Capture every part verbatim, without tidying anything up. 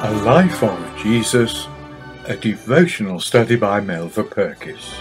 A Life of Jesus, a devotional study by Melva Purkis.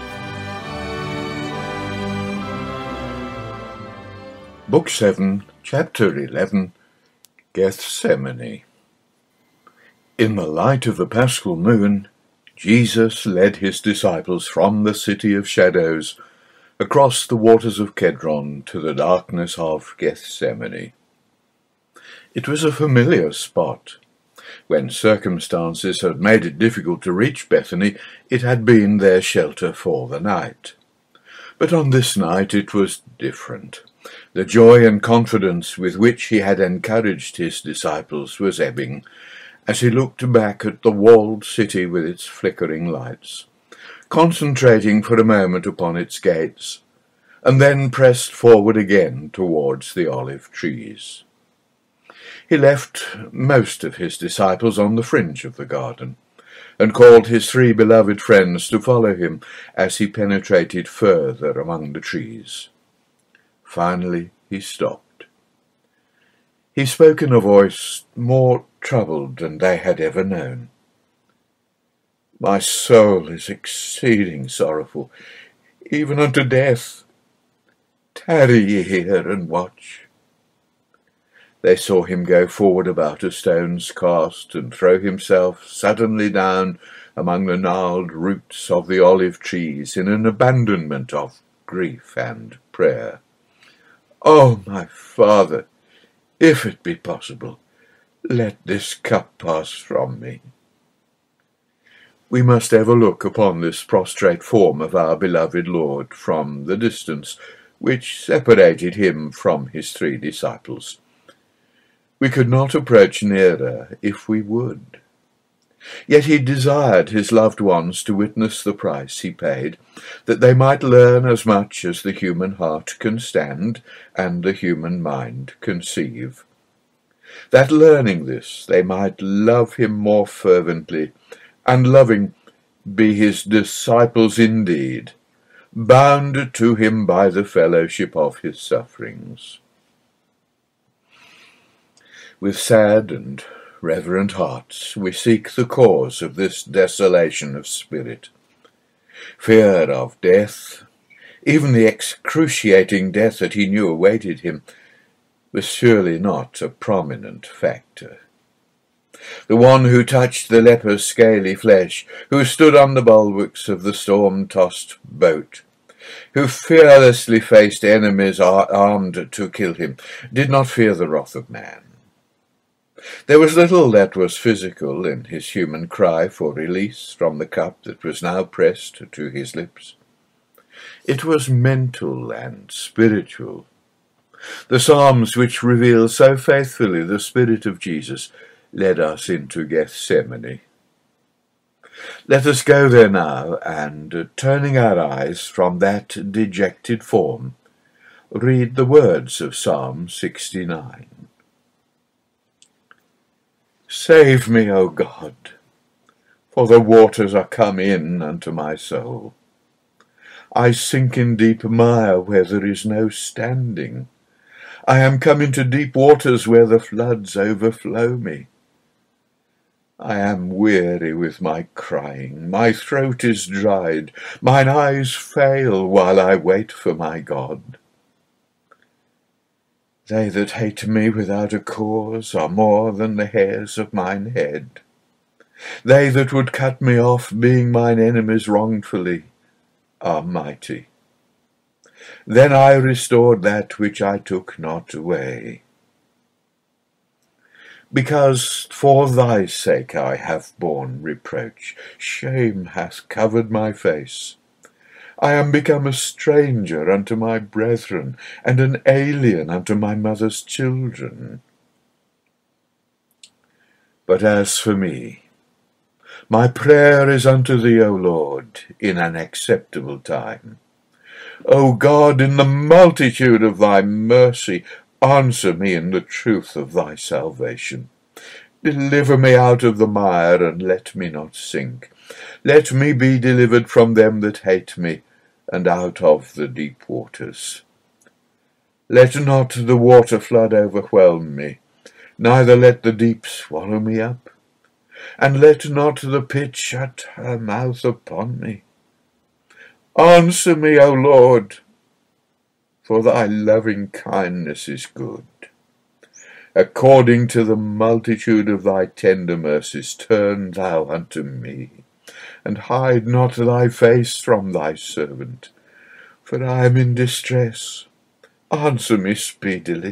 Book seven, Chapter eleven, Gethsemane. In the light of the Paschal moon, Jesus led his disciples from the city of shadows across the waters of Kedron to the darkness of Gethsemane. It was a familiar spot. When circumstances had made it difficult to reach Bethany, it had been their shelter for the night. But on this night it was different. The joy and confidence with which he had encouraged his disciples was ebbing, as he looked back at the walled city with its flickering lights, concentrating for a moment upon its gates, and then pressed forward again towards the olive trees. He left most of his disciples on the fringe of the garden, and called his three beloved friends to follow him as he penetrated further among the trees. Finally he stopped. He spoke in a voice more troubled than they had ever known. "My soul is exceeding sorrowful, even unto death. Tarry ye here and watch." They saw him go forward about a stone's cast and throw himself suddenly down among the gnarled roots of the olive trees in an abandonment of grief and prayer. "Oh, my Father, if it be possible, let this cup pass from me." We must ever look upon this prostrate form of our beloved Lord from the distance which separated him from his three disciples. We could not approach nearer if we would. Yet he desired his loved ones to witness the price he paid, that they might learn as much as the human heart can stand and the human mind conceive. That learning this, they might love him more fervently, and loving, be his disciples indeed, bound to him by the fellowship of his sufferings. With sad and reverent hearts we seek the cause of this desolation of spirit. Fear of death, even the excruciating death that he knew awaited him, was surely not a prominent factor. The one who touched the leper's scaly flesh, who stood on the bulwarks of the storm-tossed boat, who fearlessly faced enemies armed to kill him, did not fear the wrath of man. There was little that was physical in his human cry for release from the cup that was now pressed to his lips. It was mental and spiritual. The Psalms, which reveal so faithfully the Spirit of Jesus, led us into Gethsemane. Let us go there now, and, turning our eyes from that dejected form, read the words of Psalm sixty-nine. "Save me, O God, for the waters are come in unto my soul. I sink in deep mire where there is no standing. I am come into deep waters where the floods overflow me. I am weary with my crying, my throat is dried, mine eyes fail while I wait for my God. They that hate me without a cause are more than the hairs of mine head. They that would cut me off, being mine enemies wrongfully, are mighty. Then I restored that which I took not away. Because for thy sake I have borne reproach, shame hath covered my face. I am become a stranger unto my brethren, and an alien unto my mother's children. But as for me, my prayer is unto thee, O Lord, in an acceptable time. O God, in the multitude of thy mercy, answer me in the truth of thy salvation. Deliver me out of the mire, and let me not sink. Let me be delivered from them that hate me, and out of the deep waters. Let not the water flood overwhelm me, neither let the deep swallow me up. and let not the pit shut her mouth upon me. Answer me, O Lord, for thy loving kindness is good. According to the multitude of thy tender mercies, turn thou unto me, and hide not thy face from thy servant, for I am in distress. Answer me speedily.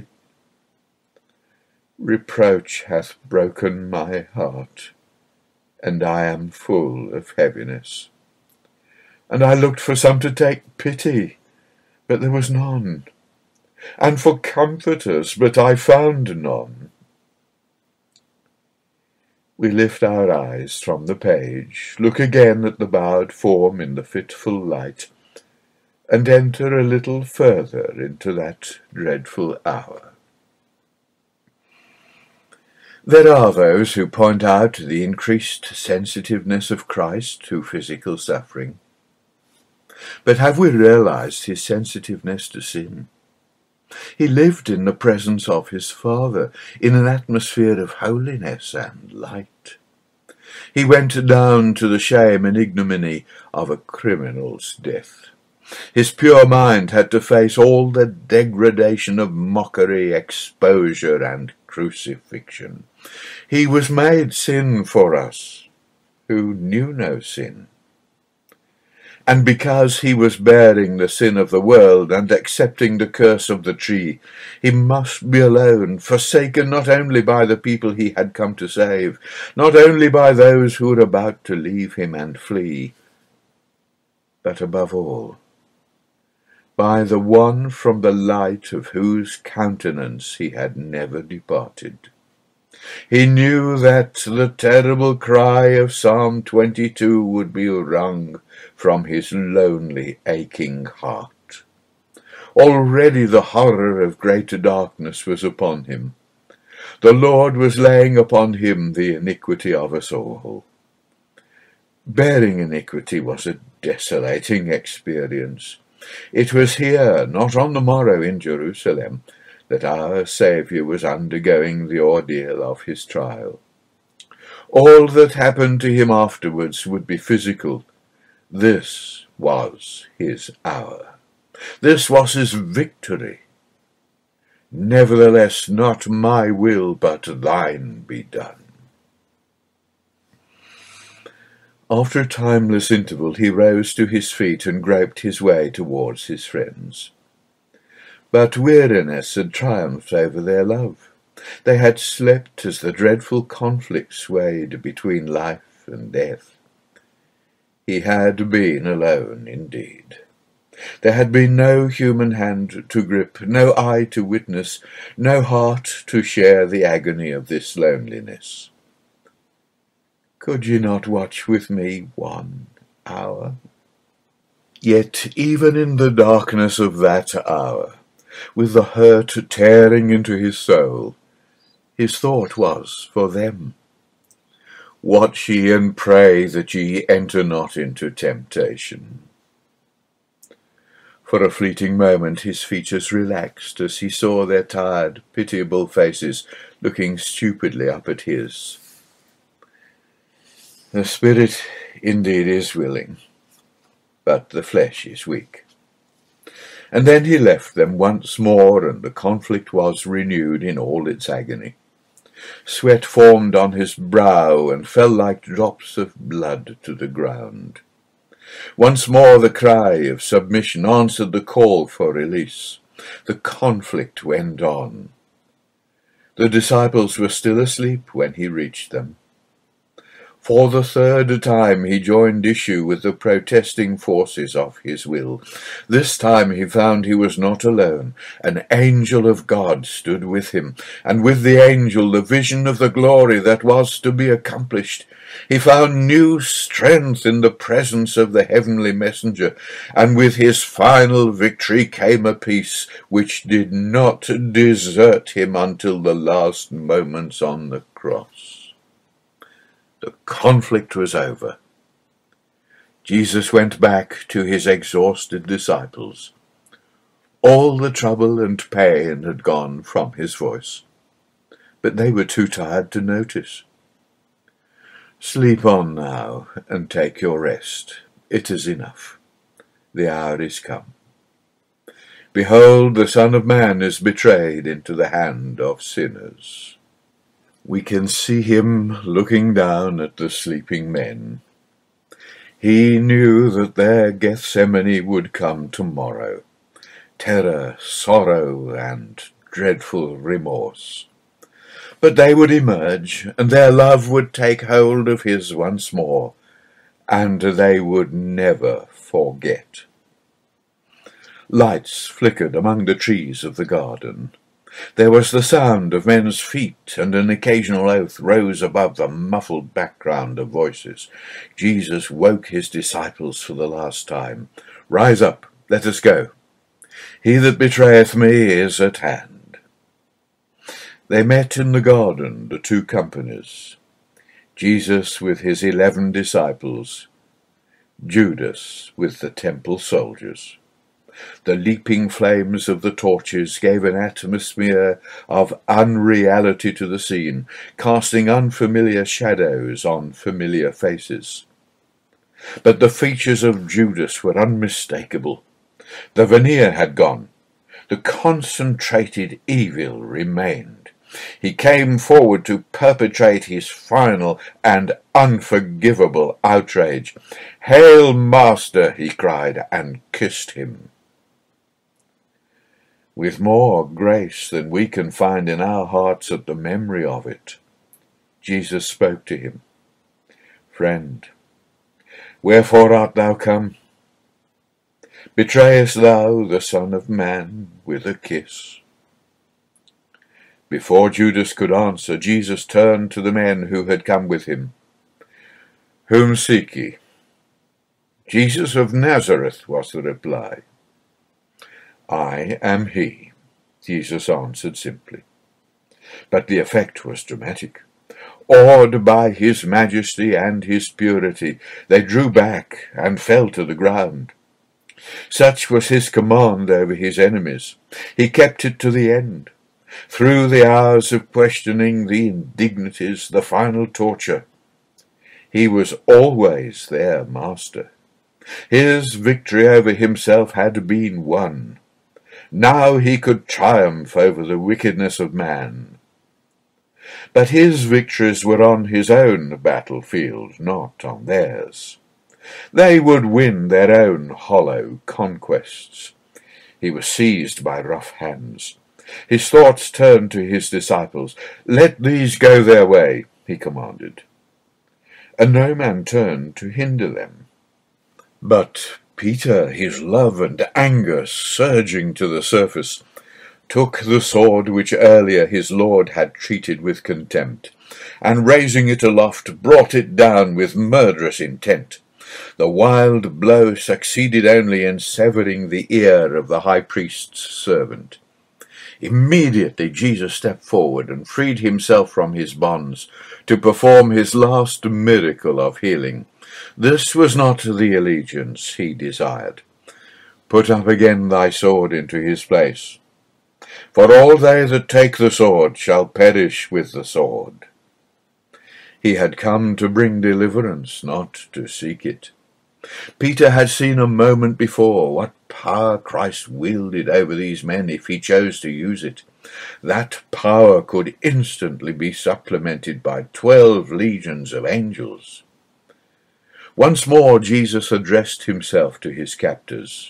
Reproach hath broken my heart, and I am full of heaviness. And I looked for some to take pity, but there was none, and for comforters, but I found none. We lift our eyes from the page, look again at the bowed form in the fitful light, and enter a little further into that dreadful hour. There are those who point out the increased sensitiveness of Christ to physical suffering. But have we realized his sensitiveness to sin? He lived in the presence of his Father, in an atmosphere of holiness and light. He went down to the shame and ignominy of a criminal's death. His pure mind had to face all the degradation of mockery, exposure, and crucifixion. He was made sin for us, who knew no sin. And because he was bearing the sin of the world and accepting the curse of the tree, he must be alone, forsaken not only by the people he had come to save, not only by those who were about to leave him and flee, but above all, by the one from the light of whose countenance he had never departed. He knew that the terrible cry of Psalm twenty-two would be wrung from his lonely, aching heart. Already the horror of greater darkness was upon him. The Lord was laying upon him the iniquity of us all. Bearing iniquity was a desolating experience. It was here, not on the morrow in Jerusalem, that our Saviour was undergoing the ordeal of his trial. All that happened to him afterwards would be physical. This was his hour. This was his victory. Nevertheless, not my will, but thine be done. After a timeless interval, he rose to his feet and groped his way towards his friends. But weariness had triumphed over their love. They had slept as the dreadful conflict swayed between life and death. He had been alone indeed. There had been no human hand to grip, no eye to witness, no heart to share the agony of this loneliness. Could ye not watch with me one hour? Yet even in the darkness of that hour, with the hurt tearing into his soul, his thought was for them. Watch ye and pray that ye enter not into temptation. For a fleeting moment his features relaxed as he saw their tired, pitiable faces looking stupidly up at his. The spirit indeed is willing, but the flesh is weak. And then he left them once more, and the conflict was renewed in all its agony. Sweat formed on his brow and fell like drops of blood to the ground. Once more the cry of submission answered the call for release. The conflict went on. The disciples were still asleep when he reached them. For the third time he joined issue with the protesting forces of his will. This time he found he was not alone. An angel of God stood with him, and with the angel the vision of the glory that was to be accomplished. He found new strength in the presence of the heavenly messenger, and with his final victory came a peace which did not desert him until the last moments on the cross. The conflict was over. Jesus went back to his exhausted disciples. All the trouble and pain had gone from his voice, but they were too tired to notice. Sleep on now, and take your rest. It is enough. The hour is come. Behold, the Son of Man is betrayed into the hand of sinners. We can see him looking down at the sleeping men. He knew that their Gethsemane would come tomorrow. Terror, sorrow, and dreadful remorse. But they would emerge, and their love would take hold of his once more, and they would never forget. Lights flickered among the trees of the garden. There was the sound of men's feet, and an occasional oath rose above the muffled background of voices. Jesus woke his disciples for the last time. "Rise up, let us go. He that betrayeth me is at hand." They met in the garden, the two companies, Jesus with his eleven disciples, Judas with the temple soldiers. The leaping flames of the torches gave an atmosphere of unreality to the scene, casting unfamiliar shadows on familiar faces. But the features of Judas were unmistakable. The veneer had gone. The concentrated evil remained. He came forward to perpetrate his final and unforgivable outrage. "Hail, Master!" he cried, and kissed him. With more grace than we can find in our hearts at the memory of it, Jesus spoke to him. "Friend, wherefore art thou come? Betrayest thou the Son of Man with a kiss?" Before Judas could answer, Jesus turned to the men who had come with him. "Whom seek ye?" "Jesus of Nazareth," was the reply. "I am he," Jesus answered simply. But the effect was dramatic. Awed by his majesty and his purity, they drew back and fell to the ground. Such was his command over his enemies. He kept it to the end. Through the hours of questioning, the indignities, the final torture, he was always their master. His victory over himself had been won. Now he could triumph over the wickedness of man. But his victories were on his own battlefield, not on theirs. They would win their own hollow conquests. He was seized by rough hands. His thoughts turned to his disciples. "Let these go their way," he commanded. And no man turned to hinder them. But Peter, his love and anger surging to the surface, took the sword which earlier his Lord had treated with contempt, and raising it aloft, brought it down with murderous intent. The wild blow succeeded only in severing the ear of the high priest's servant. Immediately Jesus stepped forward and freed himself from his bonds to perform his last miracle of healing. This was not the allegiance he desired. "Put up again thy sword into his place. For all they that take the sword shall perish with the sword." He had come to bring deliverance, not to seek it. Peter had seen a moment before what power Christ wielded over these men if he chose to use it. That power could instantly be supplemented by twelve legions of angels. Once more Jesus addressed himself to his captors.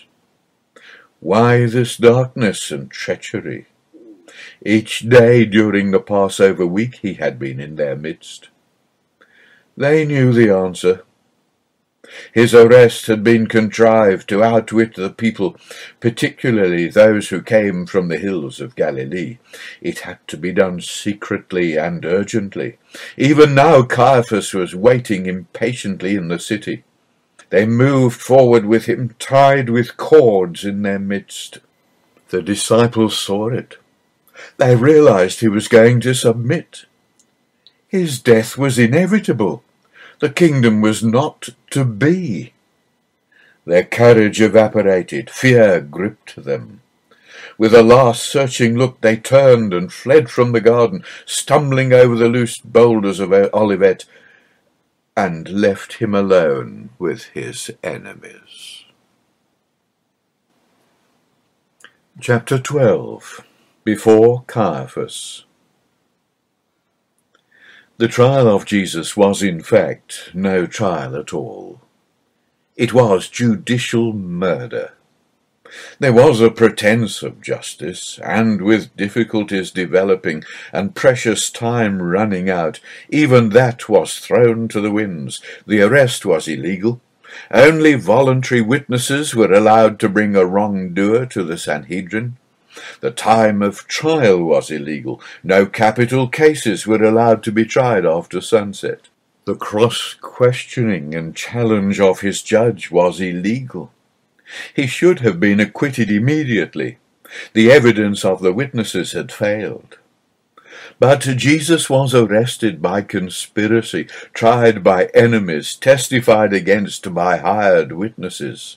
Why this darkness and treachery? Each day during the Passover week he had been in their midst. They knew the answer. His arrest had been contrived to outwit the people, particularly those who came from the hills of Galilee. It had to be done secretly and urgently. Even now Caiaphas was waiting impatiently in the city. They moved forward with him, tied with cords in their midst. The disciples saw it. They realized he was going to submit. His death was inevitable. The kingdom was not to be. Their courage evaporated. Fear gripped them. With a last searching look, they turned and fled from the garden, stumbling over the loose boulders of Olivet. and left him alone with his enemies. Chapter twelve. Before Caiaphas. The trial of Jesus was in fact no trial at all. It was judicial murder. There was a pretence of justice, and with difficulties developing and precious time running out, even that was thrown to the winds. The arrest was illegal. Only voluntary witnesses were allowed to bring a wrongdoer to the Sanhedrin. The time of trial was illegal. No capital cases were allowed to be tried after sunset. The cross-questioning and challenge of his judge was illegal. He should have been acquitted immediately. The evidence of the witnesses had failed. But Jesus was arrested by conspiracy, tried by enemies, testified against by hired witnesses.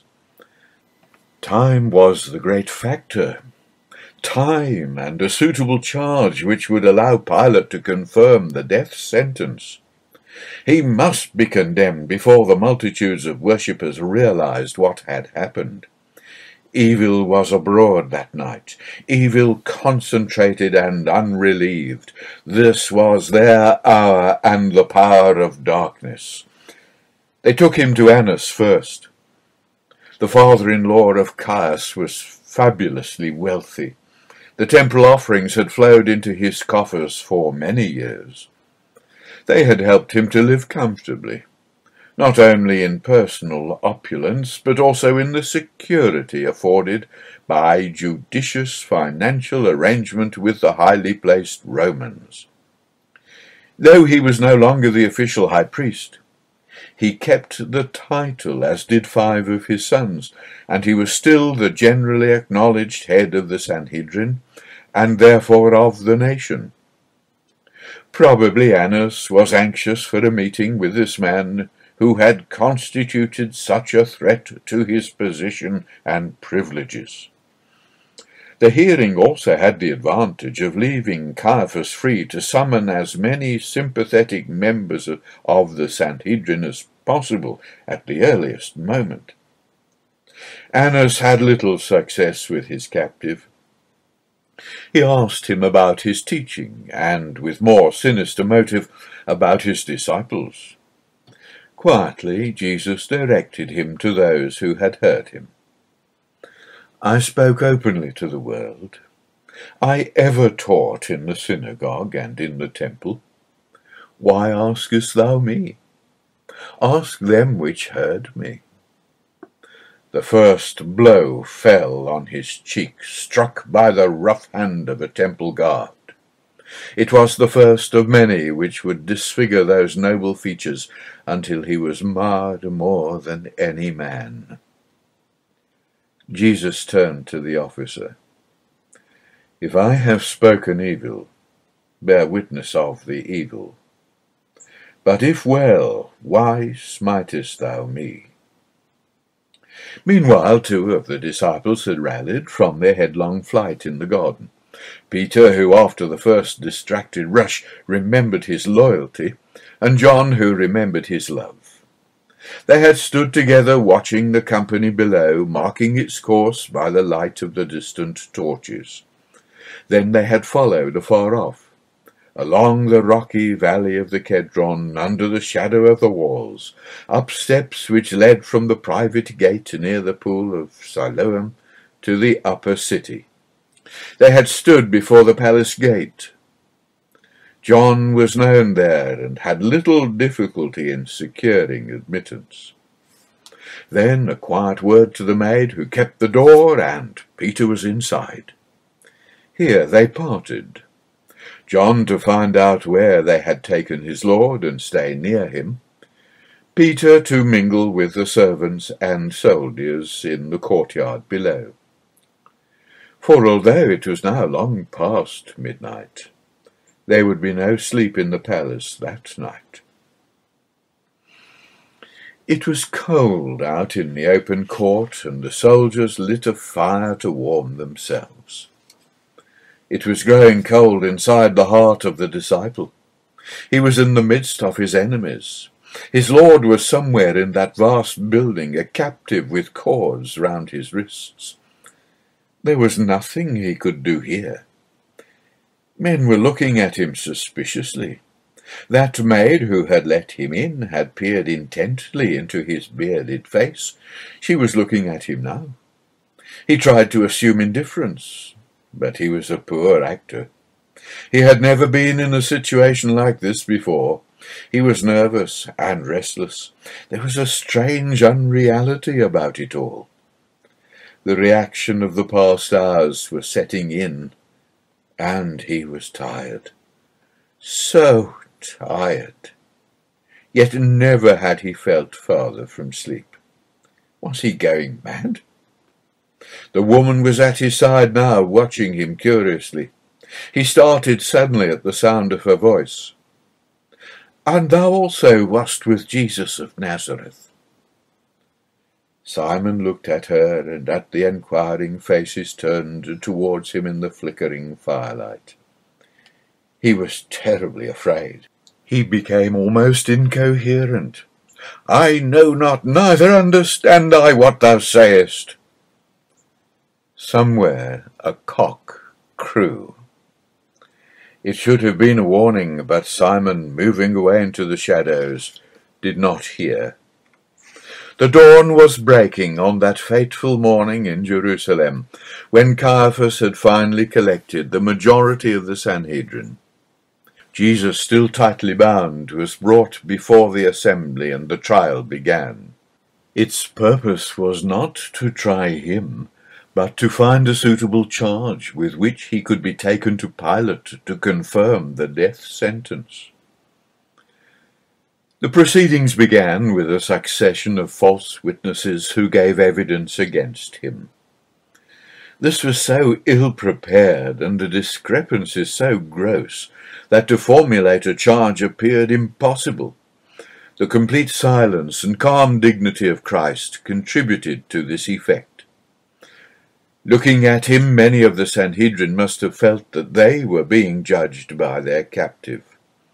Time was the great factor. Time and a suitable charge which would allow Pilate to confirm the death sentence. He must be condemned before the multitudes of worshippers realized what had happened. Evil was abroad that night, evil concentrated and unrelieved. This was their hour and the power of darkness. They took him to Annas first. The father-in-law of Caius was fabulously wealthy. The temple offerings had flowed into his coffers for many years. They had helped him to live comfortably, not only in personal opulence, but also in the security afforded by judicious financial arrangement with the highly placed Romans. Though he was no longer the official high priest, he kept the title, as did five of his sons, and he was still the generally acknowledged head of the Sanhedrin, and therefore of the nation. Probably Annas was anxious for a meeting with this man who had constituted such a threat to his position and privileges. The hearing also had the advantage of leaving Caiaphas free to summon as many sympathetic members of, of the Sanhedrin as possible at the earliest moment. Annas had little success with his captive. He asked him about his teaching, and, with more sinister motive, about his disciples. Quietly, Jesus directed him to those who had heard him. I spoke openly to the world. I ever taught in the synagogue and in the temple. Why askest thou me? Ask them which heard me. The first blow fell on his cheek, struck by the rough hand of a temple guard. It was the first of many which would disfigure those noble features until he was marred more than any man. Jesus turned to the officer. If I have spoken evil, bear witness of the evil. But if well, why smitest thou me? Meanwhile, two of the disciples had rallied from their headlong flight in the garden. Peter, who after the first distracted rush remembered his loyalty, and John, who remembered his love. They had stood together watching the company below, marking its course by the light of the distant torches. Then they had followed afar off, along the rocky valley of the Kedron, under the shadow of the walls, up steps which led from the private gate near the pool of Siloam to the upper city. They had stood before the palace gate. John was known there, and had little difficulty in securing admittance. Then a quiet word to the maid who kept the door, and Peter was inside. Here they parted. John to find out where they had taken his Lord and stay near him, Peter to mingle with the servants and soldiers in the courtyard below. For although it was now long past midnight, there would be no sleep in the palace that night. It was cold out in the open court, and the soldiers lit a fire to warm themselves. It was growing cold inside the heart of the disciple. He was in the midst of his enemies. His Lord was somewhere in that vast building, a captive with cords round his wrists. There was nothing he could do here. Men were looking at him suspiciously. That maid who had let him in had peered intently into his bearded face. She was looking at him now. He tried to assume indifference, but he was a poor actor. He had never been in a situation like this before. He was nervous and restless. There was a strange unreality about it all. The reaction of the past hours was setting in, and he was tired. So tired. Yet never had he felt farther from sleep. Was he going mad? The woman was at his side now, watching him curiously. He started suddenly at the sound of her voice. "And thou also wast with Jesus of Nazareth." Simon looked at her and at the enquiring faces turned towards him in the flickering firelight. He was terribly afraid. He became almost incoherent. "I know not, neither understand I what thou sayest." Somewhere a cock crew. It should have been a warning, but Simon, moving away into the shadows, did not hear. The dawn was breaking on that fateful morning in Jerusalem, when Caiaphas had finally collected the majority of the Sanhedrin. Jesus, still tightly bound, was brought before the assembly, and the trial began. Its purpose was not to try him, but to find a suitable charge with which he could be taken to Pilate to confirm the death sentence. The proceedings began with a succession of false witnesses who gave evidence against him. This was so ill-prepared and the discrepancies so gross that to formulate a charge appeared impossible. The complete silence and calm dignity of Christ contributed to this effect. Looking at him, many of the Sanhedrin must have felt that they were being judged by their captive.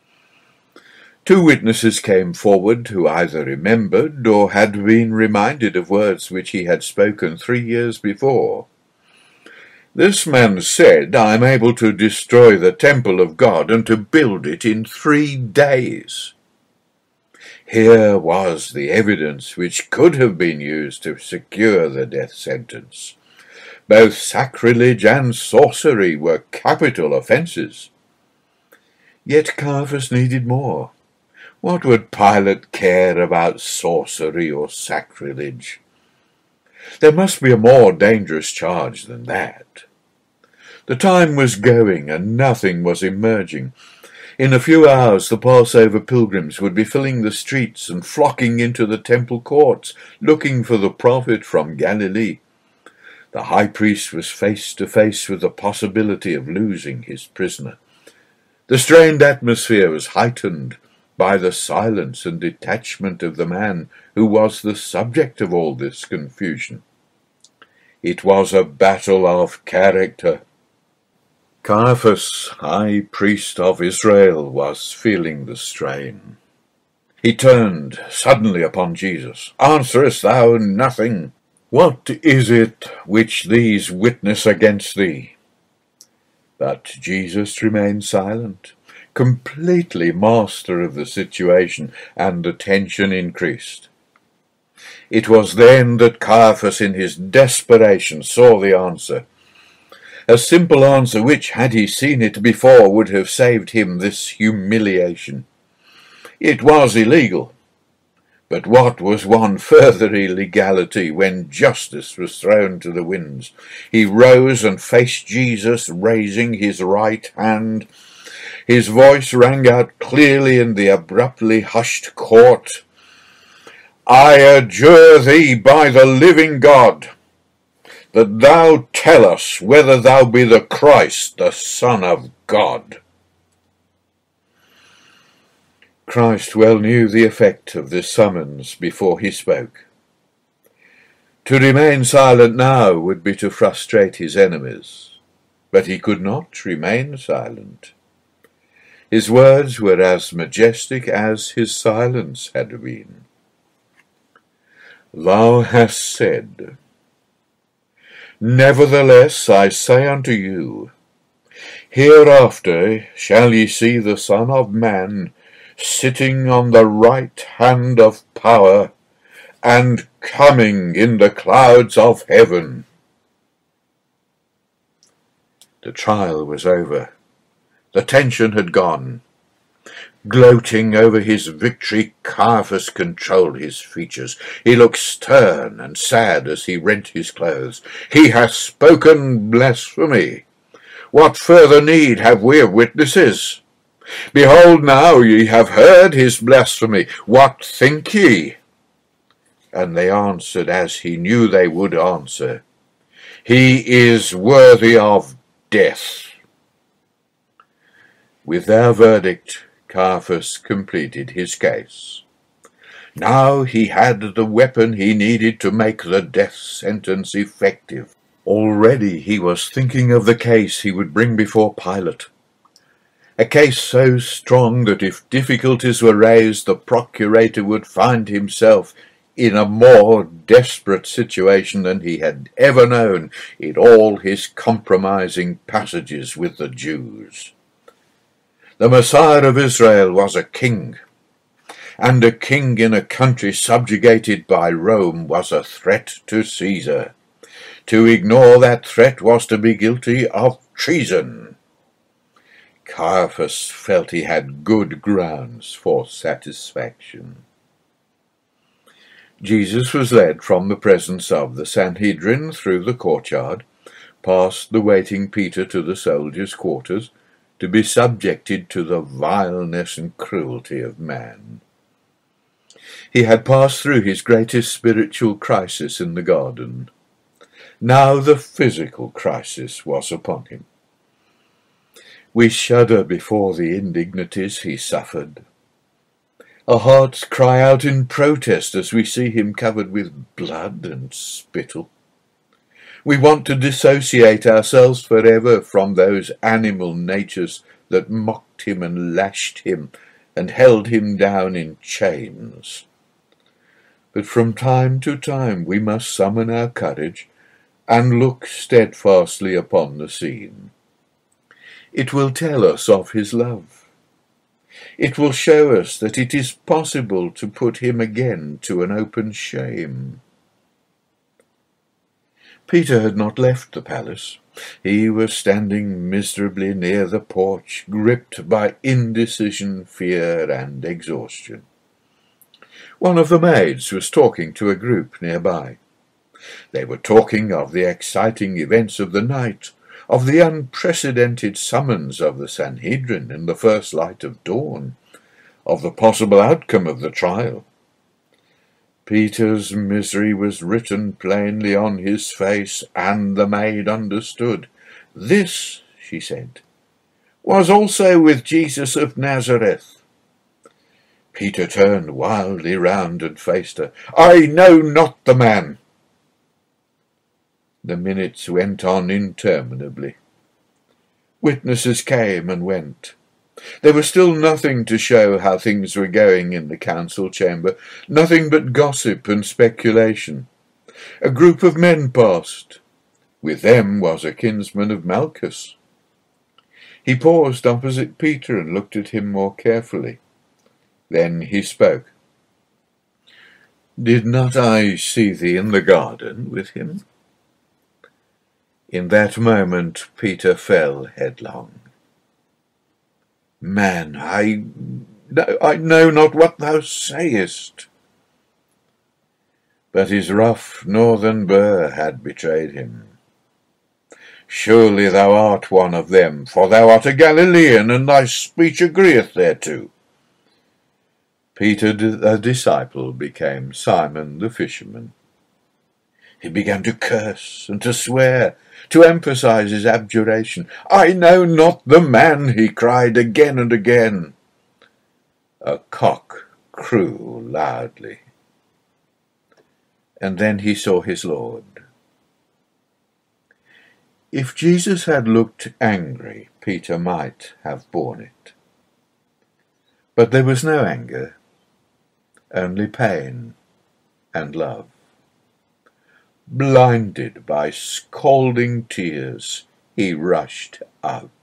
Two witnesses came forward who either remembered or had been reminded of words which he had spoken three years before. "This man said, I am able to destroy the temple of God and to build it in three days." Here was the evidence which could have been used to secure the death sentence. Both sacrilege and sorcery were capital offences. Yet Caiaphas needed more. What would Pilate care about sorcery or sacrilege? There must be a more dangerous charge than that. The time was going, and nothing was emerging. In a few hours the Passover pilgrims would be filling the streets and flocking into the temple courts, looking for the prophet from Galilee. The high priest was face to face with the possibility of losing his prisoner. The strained atmosphere was heightened by the silence and detachment of the man who was the subject of all this confusion. It was a battle of character. Caiaphas, high priest of Israel, was feeling the strain. He turned suddenly upon Jesus. "Answerest thou nothing? What is it which these witness against thee?" But Jesus remained silent, completely master of the situation, and the tension increased. It was then that Caiaphas, in his desperation, saw the answer. A simple answer which, had he seen it before, would have saved him this humiliation. It was illegal. But what was one further illegality when justice was thrown to the winds? He rose and faced Jesus, raising his right hand. His voice rang out clearly in the abruptly hushed court. "I adjure thee by the living God, that thou tell us whether thou be the Christ, the Son of God." Christ well knew the effect of this summons before he spoke. To remain silent now would be to frustrate his enemies, but he could not remain silent. His words were as majestic as his silence had been. Thou hast said, Nevertheless I say unto you, hereafter shall ye see the Son of Man sitting on the right hand of power, and coming in the clouds of heaven. The trial was over. The tension had gone. Gloating over his victory, Caiaphas controlled his features. He looked stern and sad as he rent his clothes. He hath spoken blasphemy. What further need have we of witnesses? Behold, now ye have heard his blasphemy. What think ye? And they answered as he knew they would answer. He is worthy of death. With their verdict, Caiaphas completed his case. Now he had the weapon he needed to make the death sentence effective. Already he was thinking of the case he would bring before Pilate. A case so strong that if difficulties were raised, the procurator would find himself in a more desperate situation than he had ever known in all his compromising passages with the Jews. The Messiah of Israel was a king, and a king in a country subjugated by Rome was a threat to Caesar. To ignore that threat was to be guilty of treason. Caiaphas felt he had good grounds for satisfaction. Jesus was led from the presence of the Sanhedrin through the courtyard, past the waiting Peter to the soldiers' quarters, to be subjected to the vileness and cruelty of man. He had passed through his greatest spiritual crisis in the garden. Now the physical crisis was upon him. We shudder before the indignities he suffered. Our hearts cry out in protest as we see him covered with blood and spittle. We want to dissociate ourselves forever from those animal natures that mocked him and lashed him and held him down in chains. But from time to time we must summon our courage and look steadfastly upon the scene. It will tell us of his love. It will show us that it is possible to put him again to an open shame. Peter had not left the palace. He was standing miserably near the porch, gripped by indecision, fear, and exhaustion. One of the maids was talking to a group nearby. They were talking of the exciting events of the night, of the unprecedented summons of the Sanhedrin in the first light of dawn, of the possible outcome of the trial. Peter's misery was written plainly on his face, and the maid understood. This, she said, was also with Jesus of Nazareth. Peter turned wildly round and faced her. I know not the man. The minutes went on interminably. Witnesses came and went. There was still nothing to show how things were going in the council chamber, nothing but gossip and speculation. A group of men passed. With them was a kinsman of Malchus. He paused opposite Peter and looked at him more carefully. Then he spoke. Did not I see thee in the garden with him? In that moment Peter fell headlong. Man, I, I know not what thou sayest. But his rough northern burr had betrayed him. Surely thou art one of them, for thou art a Galilean, and thy speech agreeth thereto. Peter the disciple became Simon the fisherman. He began to curse and to swear, to emphasize his abjuration. I know not the man, he cried again and again. A cock crew loudly. And then he saw his Lord. If Jesus had looked angry, Peter might have borne it. But there was no anger, only pain and love. Blinded by scalding tears, he rushed out.